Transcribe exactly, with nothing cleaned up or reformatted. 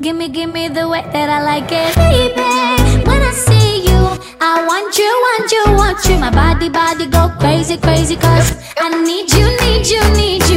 Gimme, gimme the way that I like it, baby. When I see you, I want you, want you, want you. My body, body go crazy, crazy, cause I need you, need you, need you.